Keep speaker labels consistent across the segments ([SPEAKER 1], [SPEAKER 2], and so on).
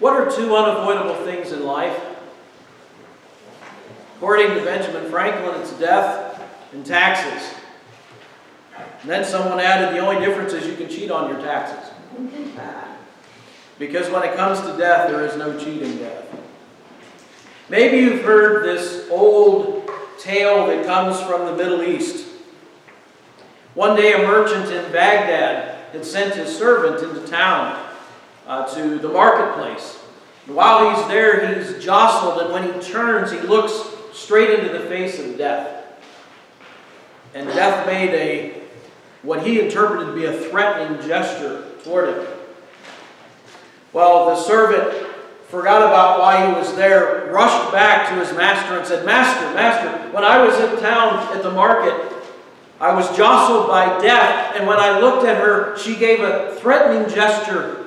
[SPEAKER 1] What are two unavoidable things in life? According to Benjamin Franklin, it's death and taxes. And then someone added, the only difference is you can cheat on your taxes. Because when it comes to death, there is no cheating death. Maybe you've heard this old tale that comes from the Middle East. One day a merchant in Baghdad had sent his servant into town to the marketplace. And while he's there, he's jostled, and when he turns, he looks straight into the face of death. And death made what he interpreted to be a threatening gesture toward him. Well, the servant forgot about why he was there, rushed back to his master and said, Master, when I was in town at the market, I was jostled by death, and when I looked at her, she gave a threatening gesture.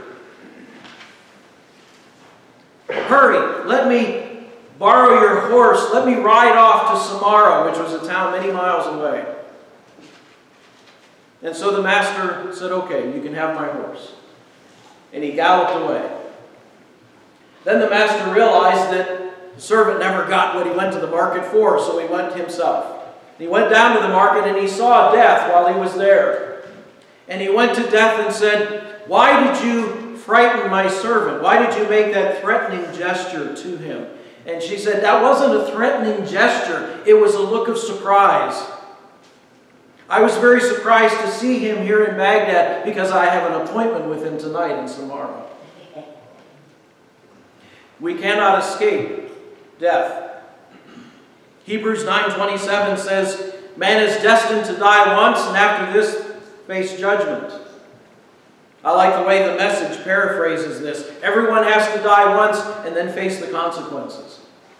[SPEAKER 1] Hurry, let me borrow your horse. Let me ride off to Samara, which was a town many miles away. And so the master said, okay, you can have my horse. And he galloped away. Then the master realized that the servant never got what he went to the market for, so he went himself. He went down to the market and he saw death while he was there. And he went to death and said, why did you frighten my servant? Why did you make that threatening gesture to him? And she said, that wasn't a threatening gesture. It was a look of surprise. I was very surprised to see him here in Baghdad because I have an appointment with him tonight in Samara. We cannot escape death. Hebrews 9:27 says, man is destined to die once and after this face judgment. I like the way the Message paraphrases this. Everyone has to die once and then face the consequences.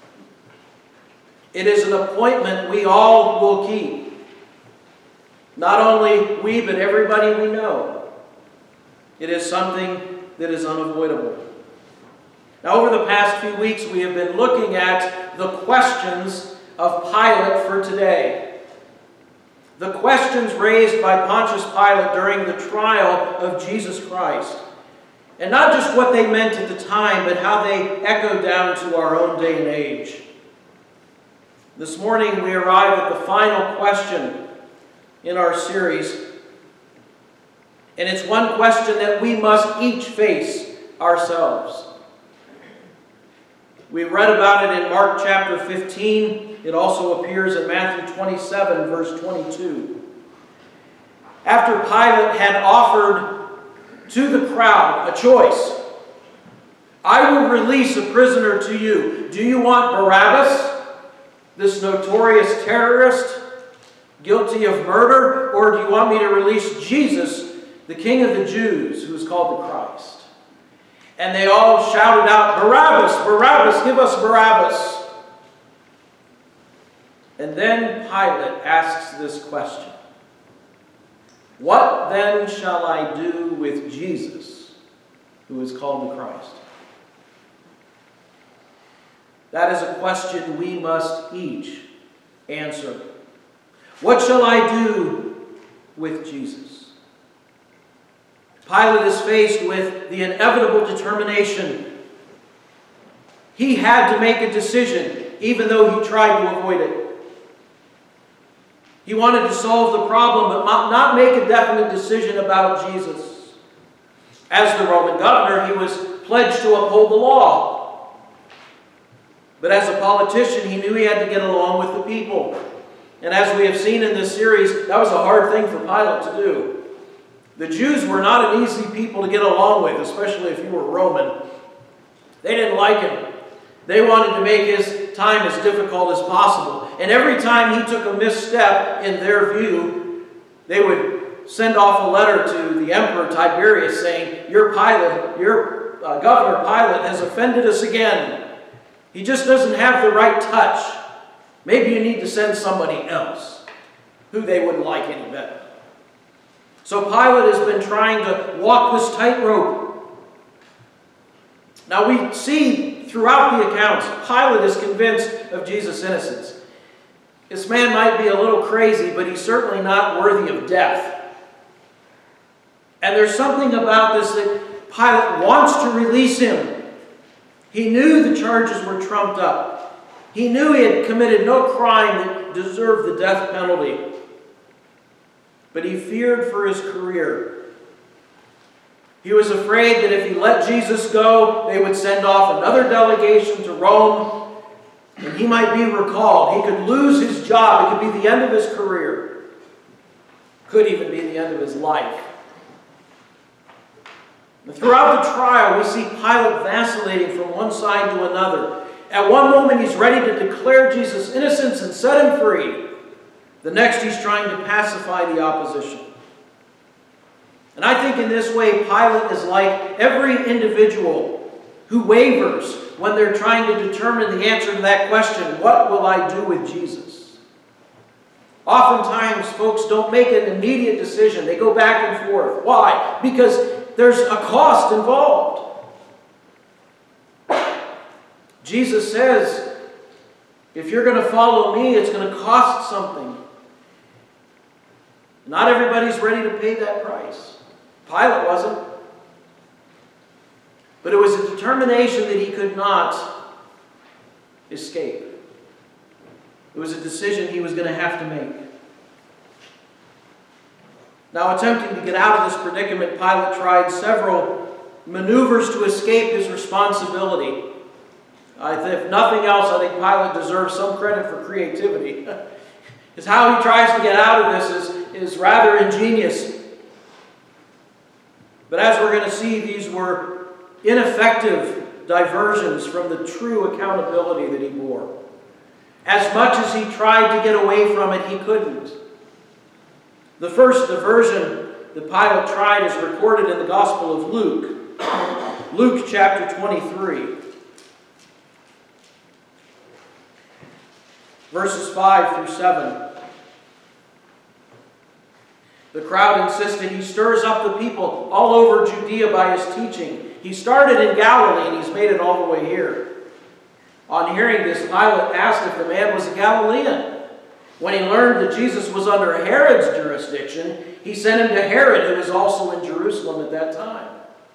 [SPEAKER 1] It is an appointment we all will keep. Not only we, but everybody we know. It is something that is unavoidable. Now, over the past few weeks, we have been looking at the questions of Pilate for today. The questions raised by Pontius Pilate during the trial of Jesus Christ. And not just what they meant at the time, but how they echo down to our own day and age. This morning we arrive at the final question in our series. And it's one question that we must each face ourselves. We read about it in Mark chapter 15. It also appears in Matthew 27, verse 22. After Pilate had offered to the crowd a choice, I will release a prisoner to you. Do you want Barabbas, this notorious terrorist, guilty of murder, or do you want me to release Jesus, the King of the Jews, who is called the Christ? And they all shouted out, Barabbas, Barabbas, give us Barabbas. And then Pilate asks this question. What then shall I do with Jesus, who is called the Christ? That is a question we must each answer. What shall I do with Jesus? Pilate is faced with the inevitable determination. He had to make a decision, even though he tried to avoid it. He wanted to solve the problem, but not make a definite decision about Jesus. As the Roman governor, he was pledged to uphold the law. But as a politician, he knew he had to get along with the people. And as we have seen in this series, that was a hard thing for Pilate to do. The Jews were not an easy people to get along with, especially if you were Roman. They didn't like him. They wanted to make his time as difficult as possible. And every time he took a misstep in their view, they would send off a letter to the Emperor Tiberius saying, your Governor Pilate has offended us again. He just doesn't have the right touch. Maybe you need to send somebody else who they wouldn't like any better. So Pilate has been trying to walk this tightrope. Now we see throughout the accounts, Pilate is convinced of Jesus' innocence. This man might be a little crazy, but he's certainly not worthy of death. And there's something about this that Pilate wants to release him. He knew the charges were trumped up. He knew he had committed no crime that deserved the death penalty. But he feared for his career. He was afraid that if he let Jesus go, they would send off another delegation to Rome, and he might be recalled. He could lose his job. It could be the end of his career. Could even be the end of his life. Throughout the trial, we see Pilate vacillating from one side to another. At one moment, he's ready to declare Jesus' innocence and set him free. The next, he's trying to pacify the opposition. And I think in this way, Pilate is like every individual who wavers when they're trying to determine the answer to that question, what will I do with Jesus? Oftentimes, folks don't make an immediate decision. They go back and forth. Why? Because there's a cost involved. Jesus says, if you're going to follow me, it's going to cost something. Not everybody's ready to pay that price. Pilate wasn't. But it was a determination that he could not escape. It was a decision he was going to have to make. Now, attempting to get out of this predicament, Pilate tried several maneuvers to escape his responsibility. If nothing else, I think Pilate deserves some credit for creativity. Because how he tries to get out of this is rather ingenious. But as we're going to see, these were ineffective diversions from the true accountability that he bore. As much as he tried to get away from it, he couldn't. The first diversion that Pilate tried is recorded in the Gospel of Luke. Luke chapter 23. Verses 5 through 7. The crowd insisted he stirs up the people all over Judea by his teaching. He started in Galilee and he's made it all the way here. On hearing this, Pilate asked if the man was a Galilean. When he learned that Jesus was under Herod's jurisdiction, he sent him to Herod, who was also in Jerusalem at that time.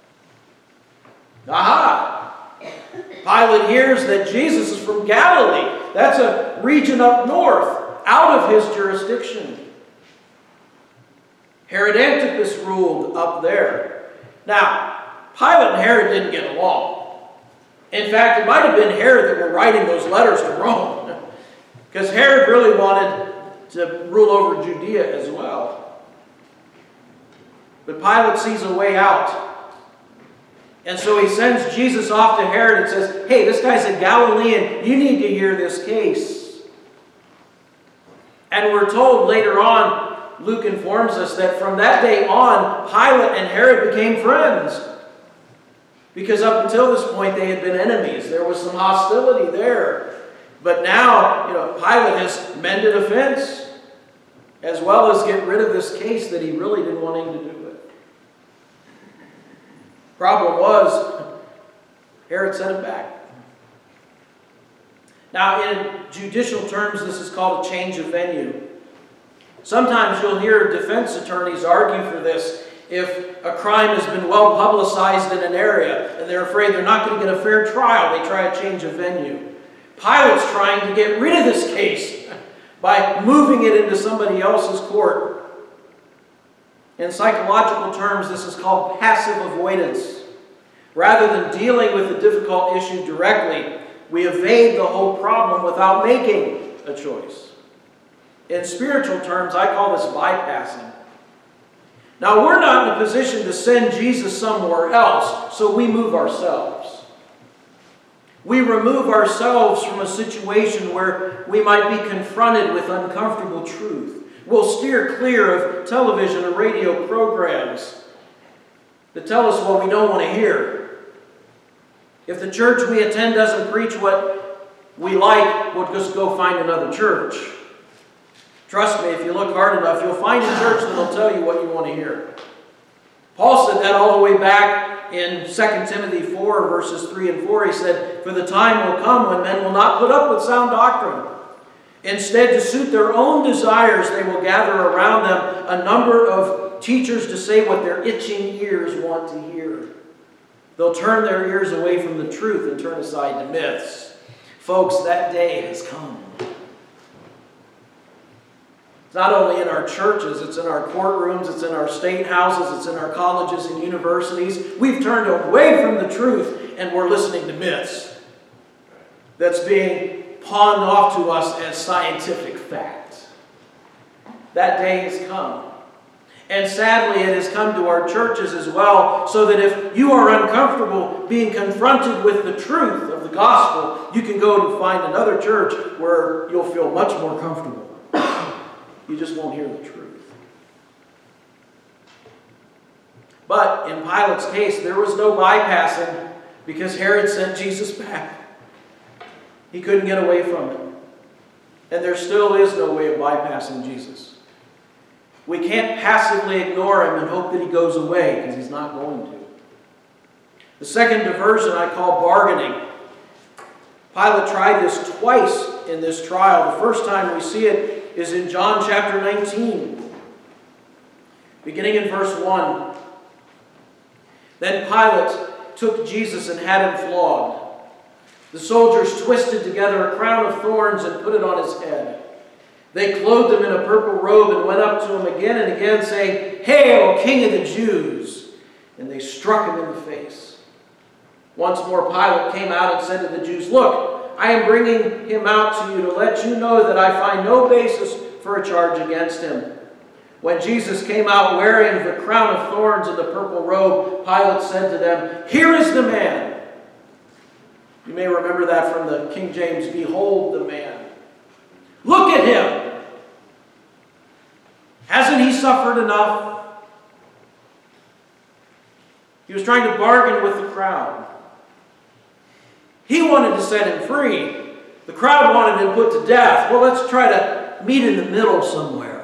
[SPEAKER 1] Aha! Pilate hears that Jesus is from Galilee. That's a region up north, out of his jurisdiction. Herod Antipas ruled up there. Now, Pilate and Herod didn't get along. In fact, it might have been Herod that were writing those letters to Rome. Because Herod really wanted to rule over Judea as well. But Pilate sees a way out. And so he sends Jesus off to Herod and says, hey, this guy's a Galilean. You need to hear this case. And we're told later on, Luke informs us that from that day on, Pilate and Herod became friends. Because up until this point, they had been enemies. There was some hostility there. But now, Pilate has mended a fence, as well as get rid of this case that he really didn't want him to do it. Problem was, Herod sent him back. Now, in judicial terms, this is called a change of venue. Sometimes you'll hear defense attorneys argue for this if a crime has been well publicized in an area and they're afraid they're not going to get a fair trial, they try a change of venue. Pilate's trying to get rid of this case by moving it into somebody else's court. In psychological terms, this is called passive avoidance. Rather than dealing with the difficult issue directly, we evade the whole problem without making a choice. In spiritual terms, I call this bypassing. Now, we're not in a position to send Jesus somewhere else, so we move ourselves. We remove ourselves from a situation where we might be confronted with uncomfortable truth. We'll steer clear of television or radio programs that tell us what we don't want to hear. If the church we attend doesn't preach what we like, we'll just go find another church. Trust me, if you look hard enough, you'll find a church that will tell you what you want to hear. Paul said that all the way back in 2 Timothy 4, verses 3 and 4. He said, for the time will come when men will not put up with sound doctrine. Instead, to suit their own desires, they will gather around them a number of teachers to say what their itching ears want to hear. They'll turn their ears away from the truth and turn aside to myths. Folks, that day has come. It's not only in our churches, it's in our courtrooms, it's in our state houses, it's in our colleges and universities. We've turned away from the truth and we're listening to myths that's being pawned off to us as scientific fact. That day has come. And sadly, it has come to our churches as well, so that if you are uncomfortable being confronted with the truth of the gospel, you can go and find another church where you'll feel much more comfortable. You just won't hear the truth. But in Pilate's case, there was no bypassing because Herod sent Jesus back. He couldn't get away from it. And there still is no way of bypassing Jesus. We can't passively ignore him and hope that he goes away, because he's not going to. The second diversion I call bargaining. Pilate tried this twice in this trial. The first time we see it is in John chapter 19, beginning in verse 1. Then Pilate took Jesus and had him flogged. The soldiers twisted together a crown of thorns and put it on his head. They clothed him in a purple robe and went up to him again and again, saying, "Hail, King of the Jews!" And they struck him in the face. Once more Pilate came out and said to the Jews, "Look, I am bringing him out to you to let you know that I find no basis for a charge against him." When Jesus came out wearing the crown of thorns and the purple robe, Pilate said to them, "Here is the man." You may remember that from the King James, "Behold the man." Look at him. Hasn't he suffered enough? He was trying to bargain with the crowd. He wanted to set him free. The crowd wanted him put to death. Well, let's try to meet in the middle somewhere.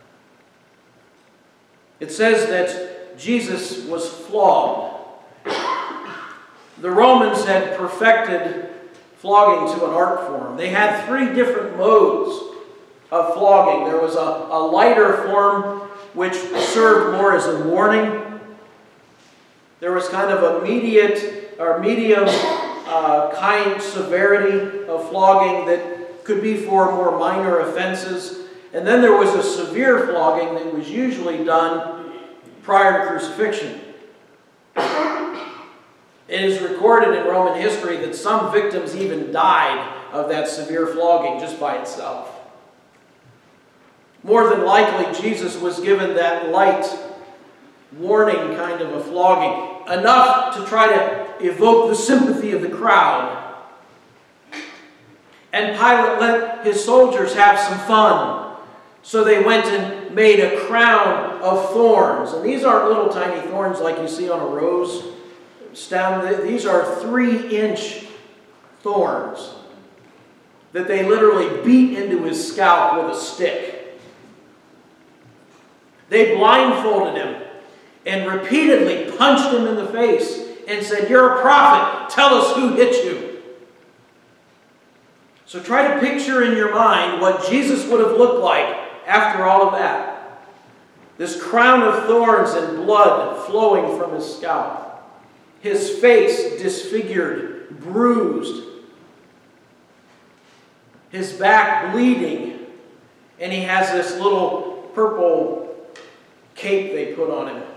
[SPEAKER 1] It says that Jesus was flogged. The Romans had perfected flogging to an art form. They had 3 different modes of flogging. There was a lighter form which served more as a warning. There was kind of a medium kind severity of flogging that could be for more minor offenses. And then there was a severe flogging that was usually done prior to crucifixion. It is recorded in Roman history that some victims even died of that severe flogging just by itself. More than likely, Jesus was given that light warning kind of a flogging, enough to try to evoke the sympathy of the crowd. And Pilate let his soldiers have some fun. So they went and made a crown of thorns. And these aren't little tiny thorns like you see on a rose stem. These are 3-inch thorns that they literally beat into his scalp with a stick. They blindfolded him and repeatedly punched him in the face and said, "You're a prophet. Tell us who hit you." So try to picture in your mind what Jesus would have looked like after all of that. This crown of thorns and blood flowing from his scalp. His face disfigured, bruised. His back bleeding. And he has this little purple cape they put on him.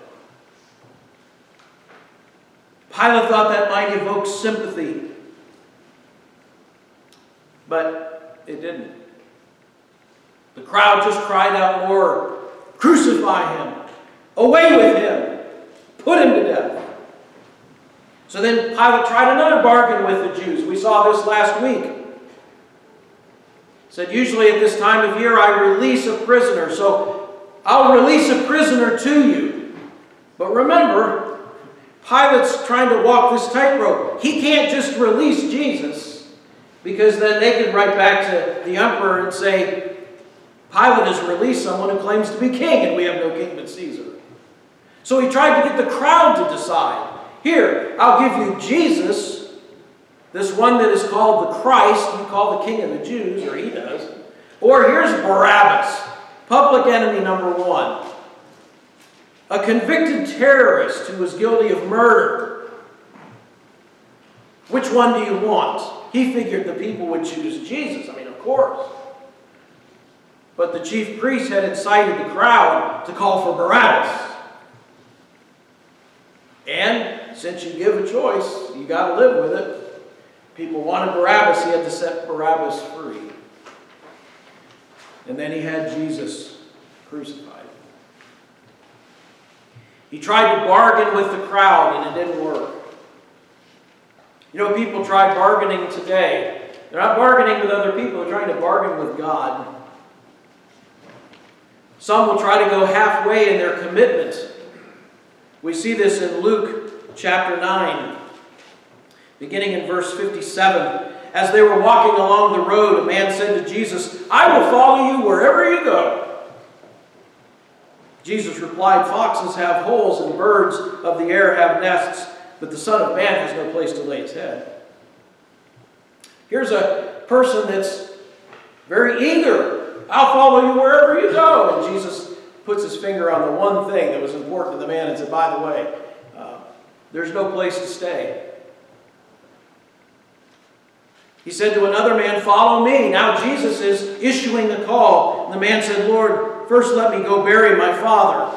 [SPEAKER 1] Pilate thought that might evoke sympathy. But it didn't. The crowd just cried out more, "Crucify him! Away with him! Put him to death!" So then Pilate tried another bargain with the Jews. We saw this last week. He said, usually at this time of year I release a prisoner, so I'll release a prisoner to you. But remember, Pilate's trying to walk this tightrope. He can't just release Jesus, because then they can write back to the emperor and say, Pilate has released someone who claims to be king, and we have no king but Caesar. So he tried to get the crowd to decide. Here, I'll give you Jesus, this one that is called the Christ, you call the King of the Jews, or he does. Or here's Barabbas, public enemy number 1. A convicted terrorist who was guilty of murder. Which one do you want? He figured the people would choose Jesus. I mean, of course. But the chief priests had incited the crowd to call for Barabbas. And since you give a choice, you got to live with it. People wanted Barabbas, he had to set Barabbas free. And then he had Jesus crucified. He tried to bargain with the crowd, and it didn't work. You know, people try bargaining today. They're not bargaining with other people, they're trying to bargain with God. Some will try to go halfway in their commitment. We see this in Luke chapter 9, beginning in verse 57. As they were walking along the road, a man said to Jesus, "I will follow you wherever you go." Jesus replied, "Foxes have holes and birds of the air have nests, but the Son of Man has no place to lay his head." Here's a person that's very eager. "I'll follow you wherever you go." And Jesus puts his finger on the one thing that was important to the man and said, "By the way, there's no place to stay." He said to another man, "Follow me." Now Jesus is issuing the call. And the man said, "Lord, first let me go bury my father."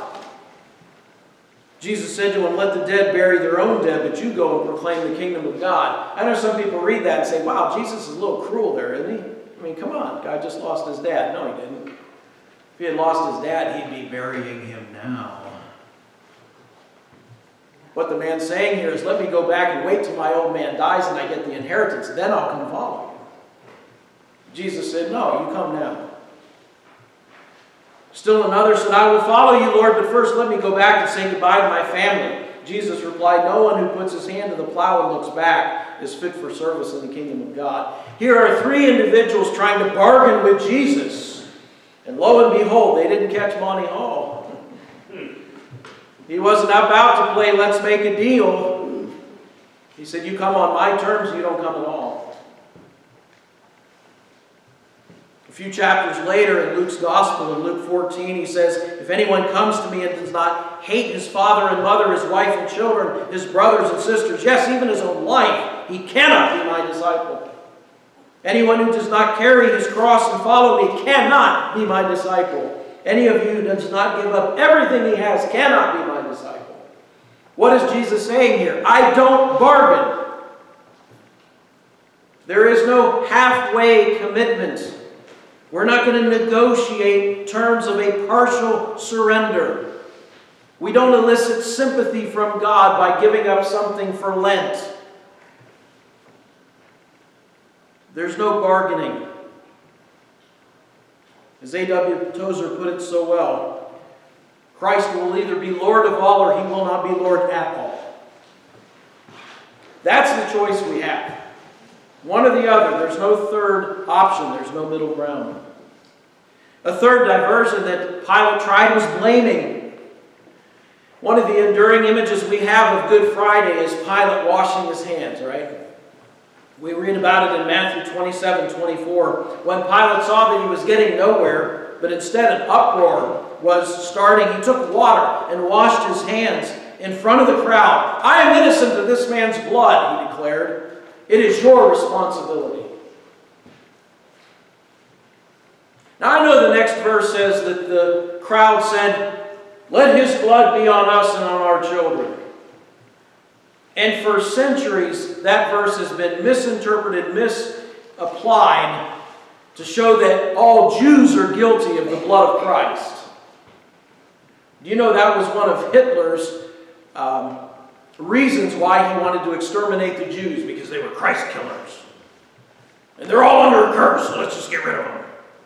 [SPEAKER 1] Jesus said to him, "Let the dead bury their own dead, but you go and proclaim the kingdom of God." I know some people read that and say, "Wow, Jesus is a little cruel there, isn't he? I mean, come on, guy just lost his dad." No, he didn't. If he had lost his dad, he'd be burying him now. What the man's saying here is, let me go back and wait till my old man dies and I get the inheritance. Then I'll come follow you. Jesus said, "No, you come now." Still another said, "I will follow you, Lord, but first let me go back and say goodbye to my family." Jesus replied, "No one who puts his hand to the plow and looks back is fit for service in the kingdom of God." Here are three individuals trying to bargain with Jesus. And lo and behold, they didn't catch Monty Hall. He wasn't about to play let's make a deal. He said, "You come on my terms, you don't come at all." A few chapters later in Luke's Gospel, in Luke 14, he says, "If anyone comes to me and does not hate his father and mother, his wife and children, his brothers and sisters, yes, even his own life, he cannot be my disciple. Anyone who does not carry his cross and follow me cannot be my disciple. Any of you who does not give up everything he has cannot be my disciple." What is Jesus saying here? I don't bargain. There is no halfway commitment. We're not going to negotiate terms of a partial surrender. We don't elicit sympathy from God by giving up something for Lent. There's no bargaining. As A.W. Tozer put it so well, Christ will either be Lord of all or he will not be Lord at all. That's the choice we have. One or the other. There's no third option. There's no middle ground. A third diversion that Pilate tried was blaming. One of the enduring images we have of Good Friday is Pilate washing his hands, right? We read about it in Matthew 27:24. When Pilate saw that he was getting nowhere, but instead an uproar was starting, he took water and washed his hands in front of the crowd. "I am innocent of this man's blood," he declared. "It is your responsibility." Now I know the next verse says that the crowd said, "Let his blood be on us and on our children." And for centuries, that verse has been misinterpreted, misapplied to show that all Jews are guilty of the blood of Christ. Do you know that was one of Hitler's reasons why he wanted to exterminate the Jews? Because they were Christ killers. And they're all under a curse, so let's just get rid of them.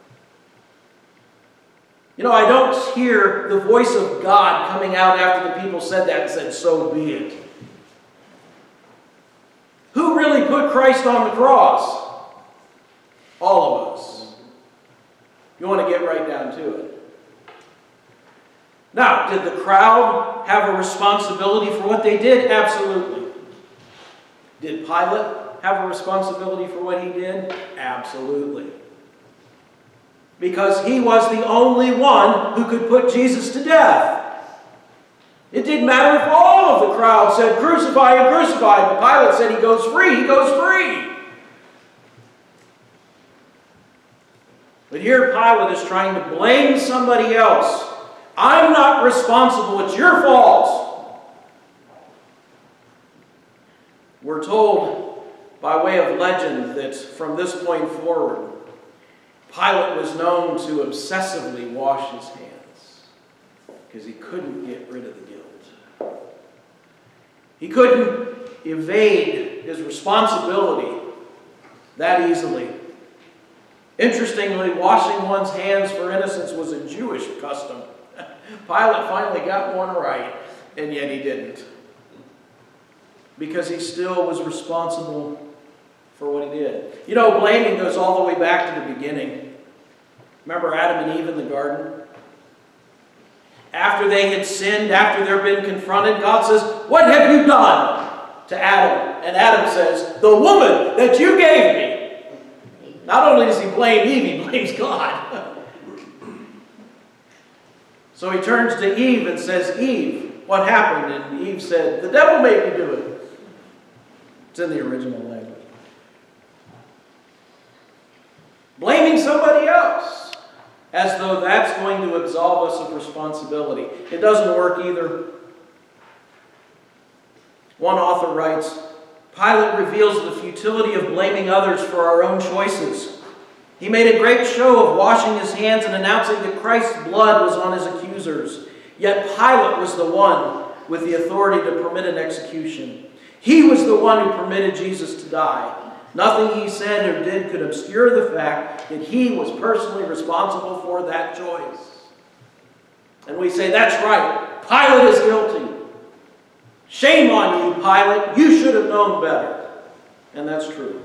[SPEAKER 1] You know, I don't hear the voice of God coming out after the people said that and said, "So be it." Who really put Christ on the cross? All of us. You want to get right down to it. Now, did the crowd have a responsibility for what they did? Absolutely. Did Pilate have a responsibility for what he did? Absolutely. Because he was the only one who could put Jesus to death. It didn't matter if all of the crowd said, "Crucify him, crucify him." But Pilate said, "He goes free, he goes free." But here Pilate is trying to blame somebody else. "I'm not responsible, it's your fault." We're told by way of legend that from this point forward, Pilate was known to obsessively wash his hands because he couldn't get rid of the guilt. He couldn't evade his responsibility that easily. Interestingly, washing one's hands for innocence was a Jewish custom. Pilate finally got one right, and yet he didn't. Because he still was responsible for what he did. You know, blaming goes all the way back to the beginning. Remember Adam and Eve in the garden? After they had sinned, after they've been confronted, God says, "What have you done?" to Adam. And Adam says, "The woman that you gave me." Not only does he blame Eve, he blames God. So he turns to Eve and says, "Eve, what happened?" And Eve said, "The devil made me do it." It's in the original language. Blaming somebody else, as though that's going to absolve us of responsibility. It doesn't work either. One author writes, Pilate reveals the futility of blaming others for our own choices. He made a great show of washing his hands and announcing that Christ's blood was on his accusers. Yet Pilate was the one with the authority to permit an execution. He was the one who permitted Jesus to die. Nothing he said or did could obscure the fact that he was personally responsible for that choice. And we say, "That's right, Pilate is guilty. Shame on you, Pilate. You should have known better." And that's true.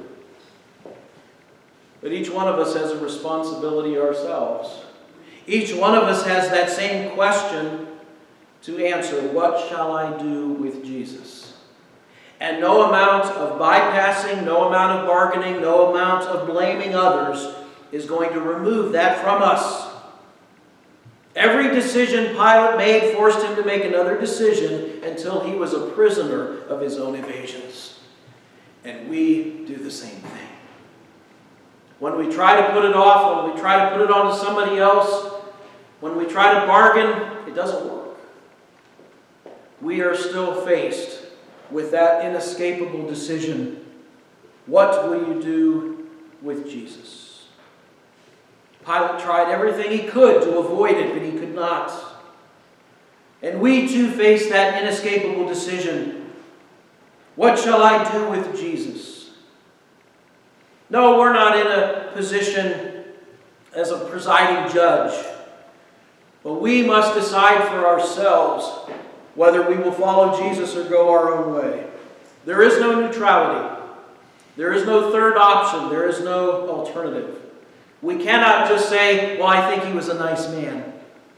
[SPEAKER 1] But each one of us has a responsibility ourselves. Each one of us has that same question to answer: what shall I do with Jesus? And no amount of bypassing, no amount of bargaining, no amount of blaming others is going to remove that from us. Every decision Pilate made forced him to make another decision until he was a prisoner of his own evasions. And we do the same thing. When we try to put it off, when we try to put it on to somebody else, when we try to bargain, it doesn't work. We are still faced with that inescapable decision. What will you do with Jesus? Pilate tried everything he could to avoid it, but he could not. And we too face that inescapable decision. What shall I do with Jesus? No, we're not in a position as a presiding judge, but we must decide for ourselves whether we will follow Jesus or go our own way. There is no neutrality. There is no third option. There is no alternative. We cannot just say, "Well, I think he was a nice man."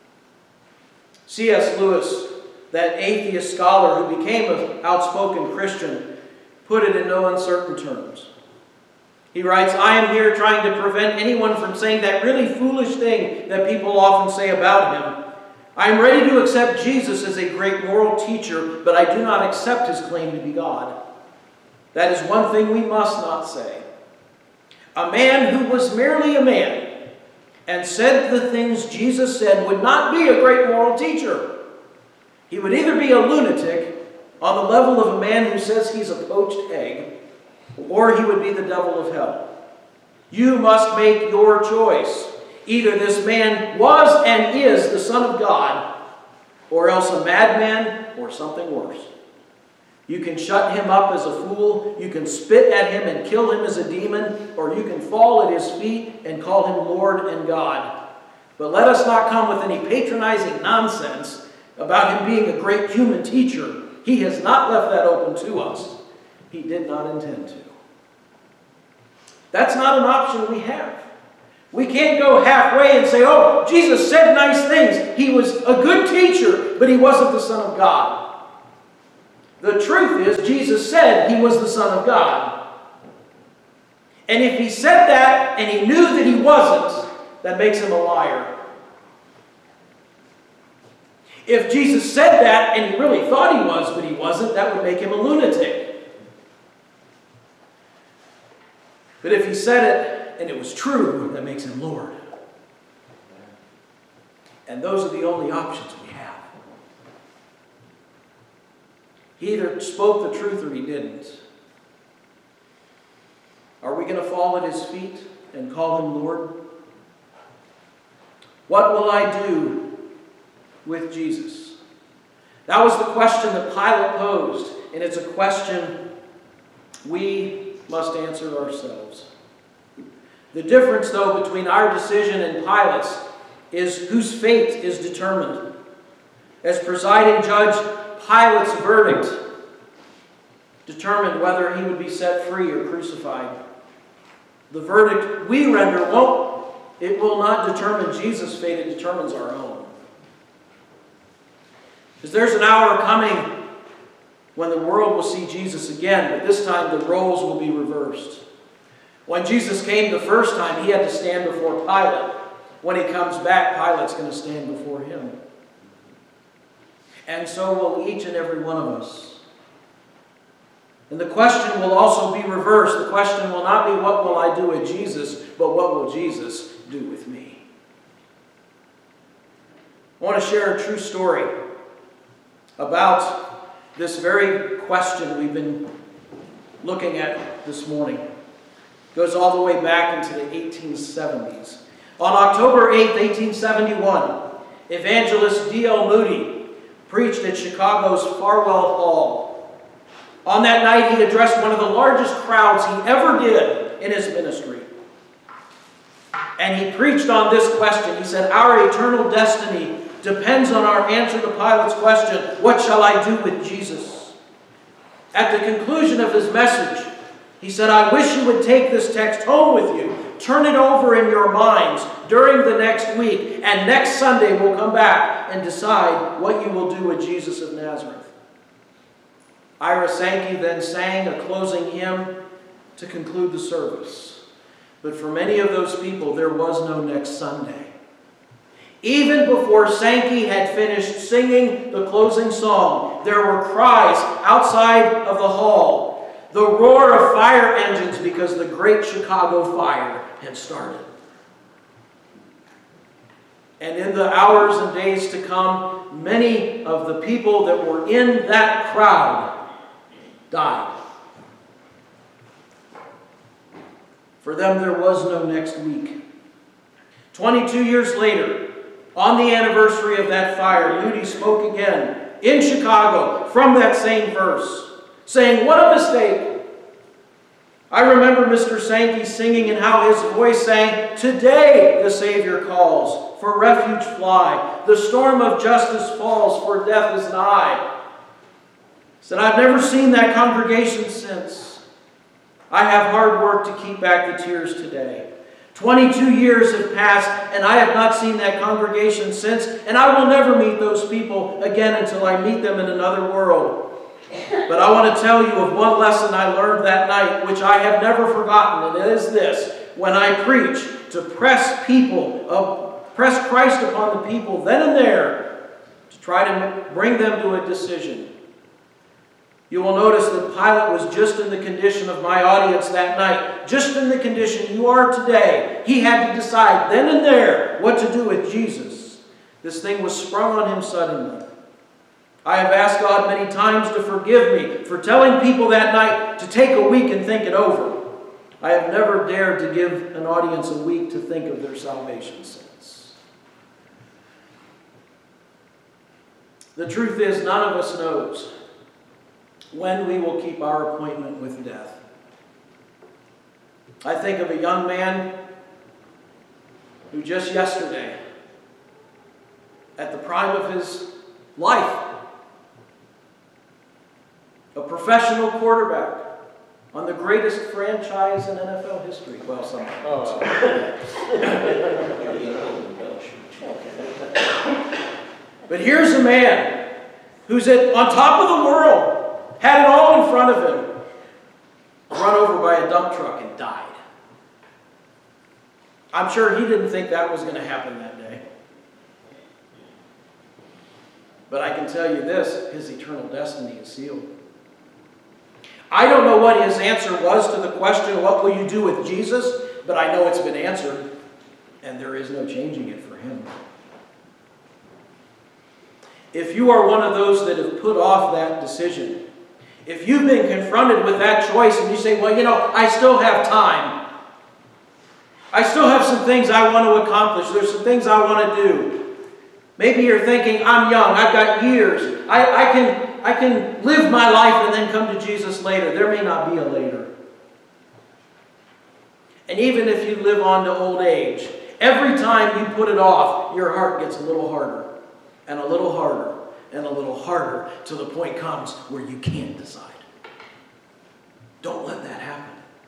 [SPEAKER 1] C.S. Lewis, that atheist scholar who became an outspoken Christian, put it in no uncertain terms. He writes, "I am here trying to prevent anyone from saying that really foolish thing that people often say about him. I am ready to accept Jesus as a great moral teacher, but I do not accept his claim to be God. That is one thing we must not say. A man who was merely a man and said the things Jesus said would not be a great moral teacher. He would either be a lunatic on the level of a man who says he's a poached egg, or he would be the devil of hell. You must make your choice. Either this man was and is the Son of God, or else a madman or something worse. You can shut him up as a fool, you can spit at him and kill him as a demon, or you can fall at his feet and call him Lord and God. But let us not come with any patronizing nonsense about him being a great human teacher. He has not left that open to us. He did not intend to." That's not an option we have. We can't go halfway and say, "Oh, Jesus said nice things. He was a good teacher, but he wasn't the Son of God." The truth is, Jesus said he was the Son of God. And if he said that and he knew that he wasn't, that makes him a liar. If Jesus said that and he really thought he was, but he wasn't, that would make him a lunatic. But if he said it and it was true, that makes him Lord. And those are the only options we have. He either spoke the truth or he didn't. Are we going to fall at his feet and call him Lord? What will I do with Jesus? That was the question that Pilate posed, and it's a question we must answer ourselves. The difference, though, between our decision and Pilate's is whose fate is determined. As presiding judge, Pilate's verdict determined whether he would be set free or crucified. The verdict we render will not determine Jesus' fate, it determines our own. Because there's an hour coming when the world will see Jesus again, but this time the roles will be reversed. When Jesus came the first time, he had to stand before Pilate. When he comes back, Pilate's going to stand before him. And so will each and every one of us. And the question will also be reversed. The question will not be, what will I do with Jesus, but what will Jesus do with me? I want to share a true story about this very question we've been looking at this morning. It goes all the way back into the 1870s. On October 8, 1871, evangelist D.L. Moody preached at Chicago's Farwell Hall. On that night, he addressed one of the largest crowds he ever did in his ministry. And he preached on this question. He said, "Our eternal destiny depends on our answer to Pilate's question, what shall I do with Jesus?" At the conclusion of his message, he said, "I wish you would take this text home with you. Turn it over in your minds during the next week. And next Sunday we'll come back and decide what you will do with Jesus of Nazareth." Ira Sankey then sang a closing hymn to conclude the service. But for many of those people, there was no next Sunday. Even before Sankey had finished singing the closing song, there were cries outside of the hall, the roar of fire engines because the Great Chicago Fire had started. And in the hours and days to come, many of the people that were in that crowd died. For them, there was no next week. 22 years later, on the anniversary of that fire, Moody spoke again in Chicago from that same verse, saying, "What a mistake." I remember Mr. Sankey singing and how his voice sang, "Today the Savior calls, for refuge fly. The storm of justice falls, for death is nigh." He said, "I've never seen that congregation since. I have hard work to keep back the tears today. 22 years have passed, and I have not seen that congregation since, and I will never meet those people again until I meet them in another world. But I want to tell you of one lesson I learned that night, which I have never forgotten, and it is this: when I preach, to press Christ upon the people then and there, to try to bring them to a decision." You will notice that Pilate was just in the condition of my audience that night, just in the condition you are today. He had to decide then and there what to do with Jesus. This thing was sprung on him suddenly. I have asked God many times to forgive me for telling people that night to take a week and think it over. I have never dared to give an audience a week to think of their salvation since. The truth is, none of us knows when we will keep our appointment with death. I think of a young man who just yesterday, at the prime of his life, a professional quarterback on the greatest franchise in NFL history. Well, some. But here's a man who's on top of the world, had it all in front of him, run over by a dump truck and died. I'm sure he didn't think that was going to happen that day. But I can tell you this, his eternal destiny is sealed. I don't know what his answer was to the question, what will you do with Jesus? But I know it's been answered, and there is no changing it for him. If you are one of those that have put off that decision, if you've been confronted with that choice and you say, well, I still have time. I still have some things I want to accomplish. There's some things I want to do. Maybe you're thinking, I'm young. I've got years. I can live my life and then come to Jesus later. There may not be a later. And even if you live on to old age, every time you put it off, your heart gets a little harder and a little harder and a little harder till the point comes where you can't decide. Don't let that happen.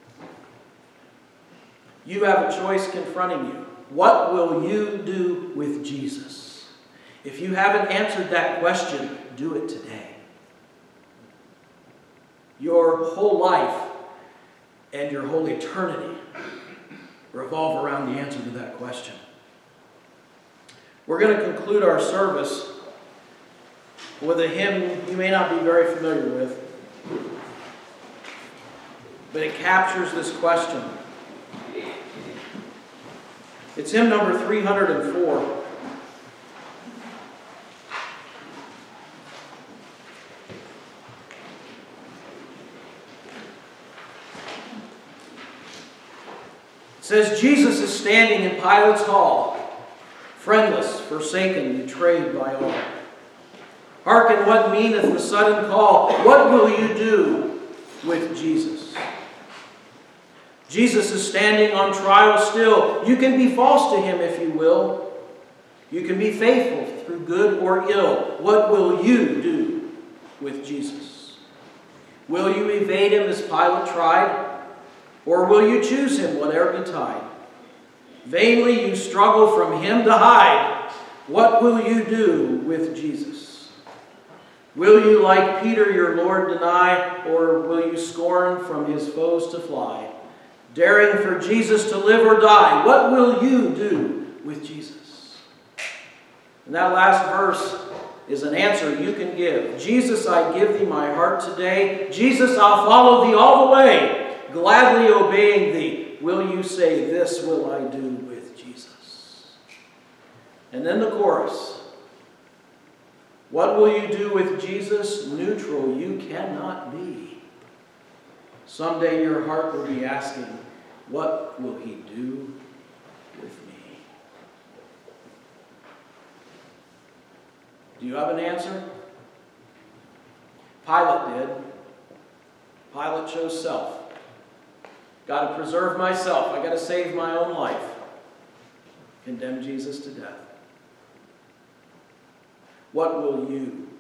[SPEAKER 1] You have a choice confronting you. What will you do with Jesus? If you haven't answered that question, do it today. Your whole life and your whole eternity revolve around the answer to that question. We're going to conclude our service with a hymn you may not be very familiar with, but it captures this question. It's hymn number 304. It says, Jesus is standing in Pilate's hall, friendless, forsaken, betrayed by all. Hearken what meaneth the sudden call. What will you do with Jesus? Jesus is standing on trial still. You can be false to him if you will. You can be faithful through good or ill. What will you do with Jesus? Will you evade him as Pilate tried? Or will you choose him whatever betide? Vainly you struggle from him to hide. What will you do with Jesus? Will you, like Peter, your Lord deny? Or will you scorn from his foes to fly? Daring for Jesus to live or die, what will you do with Jesus? And that last verse is an answer you can give. Jesus, I give thee my heart today. Jesus, I'll follow thee all the way, gladly obeying thee. Will you say, this will I do with Jesus? And then the chorus. What will you do with Jesus? Neutral you cannot be. Someday your heart will be asking, what will he do with me? Do you have an answer? Pilate did. Pilate chose self. Got to preserve myself. I got to save my own life. Condemn Jesus to death. What will you